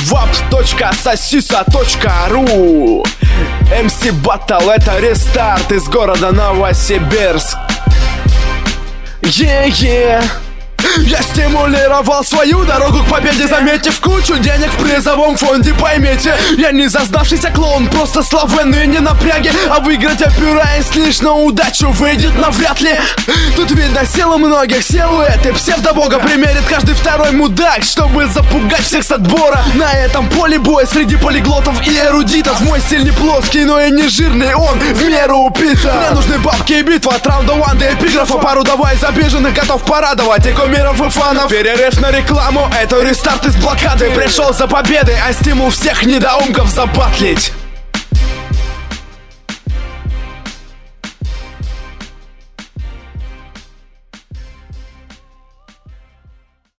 www.sasisa.ru. MC Battle — это рестарт из города Новосибирск. Я стимулировал свою дорогу к победе, заметив кучу денег в призовом фонде. Поймите, я не зазнавшийся клоун, просто славянный не напряги. А выиграть, опираясь лишь на удачу, выйдет навряд ли. Тут видно силу многих, силуэты псевдобога примерит каждый второй мудак, чтобы запугать всех с отбора. На этом поле боя среди полиглотов и эрудитов мой стиль не плоский, но и не жирный, он в меру упитан. Мне нужны бабки и битва от раунда ван до эпиграфа. Пару давай из обиженных готов порадовать и кумиров и фанов. Перерыв на рекламу — это рестарт из блокады. Пришел за победой, а стимул всех недоумков забатлить.